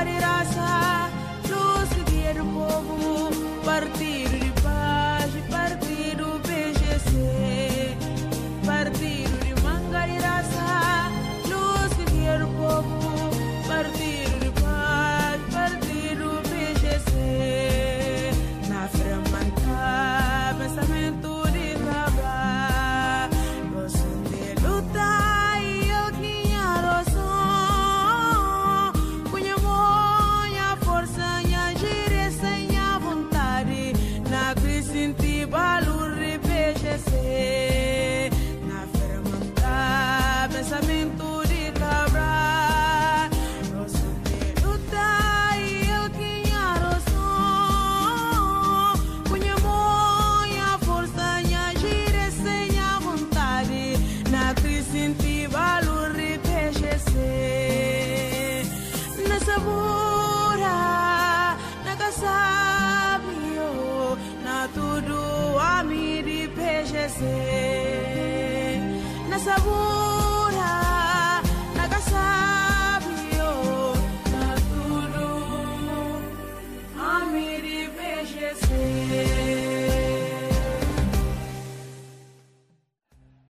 manga de raça, luz que guia do povo, partido de paz, partido PGC, partido de manga de raça, luz que guia do povo, partido de paz, partido PGC, na ferramenta, pensamento de cabra, noção de luta e eu tinha razão, punha minha força, minha direção, minha vontade, na crise senti valor de PGC, na ferramenta, pensamento de cabra, noção de luta e eu tinha razão, punha minha força, minha direção, minha vontade, na crise senti valor de PGC, na sabura, na casabio, na tudo a mim de PGC, na sabura, na casabio, na tudo a mim de PGC.